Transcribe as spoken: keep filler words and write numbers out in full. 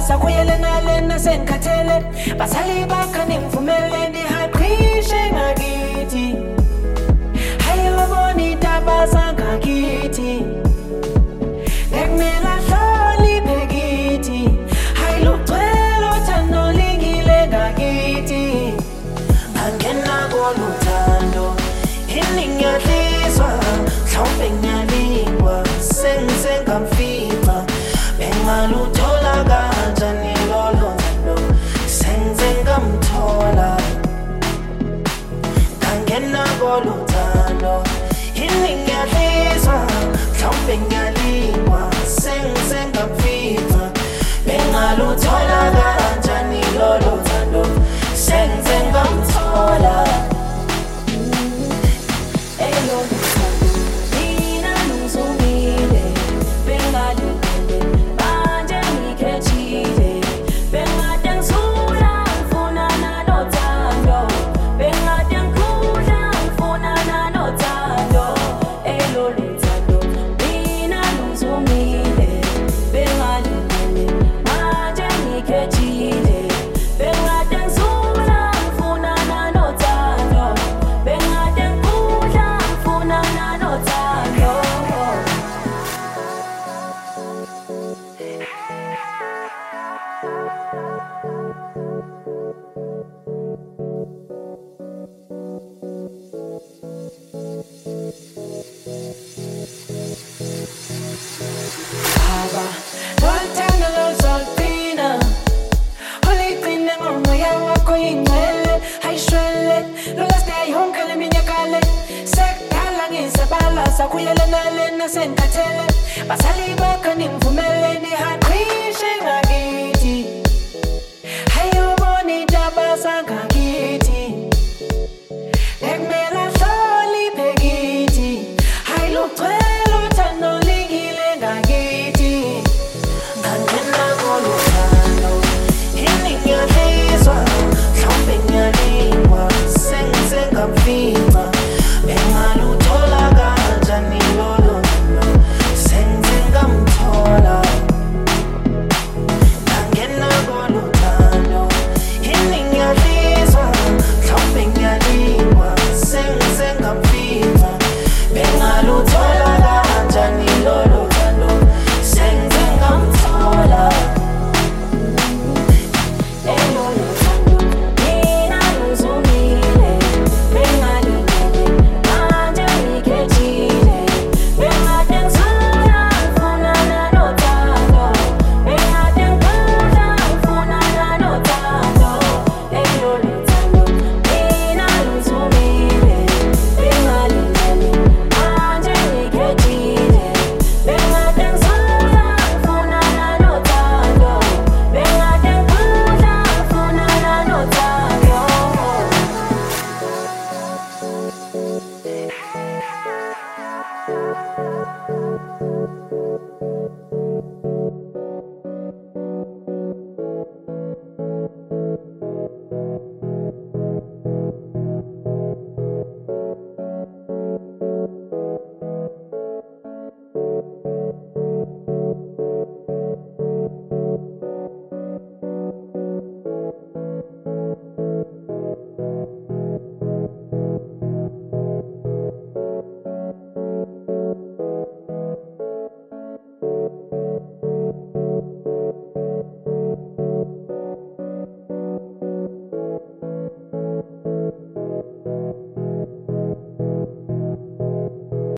sakuyelena lena senkhathele basali bakha nimvumele nihaqishe ngakithi hayo bonita basanga kithi ekumela hloli bekithi hayilucelo thando lingile ngakithi angena koluthando iningyaliswa mhlawumbe ngiyalingwa sengisengamfica bengaluthola kanjani lolo thando sengisengamthola angena koluthando iningyaliswa mhlawumbe ngiyalingwa sengisengamfica bengaluthola kanjani lolo thando sengisengamthola. Sakuyelena lena senkhathele basali bakha nimvumele nihaqishe ngakithi hayo bonita basanga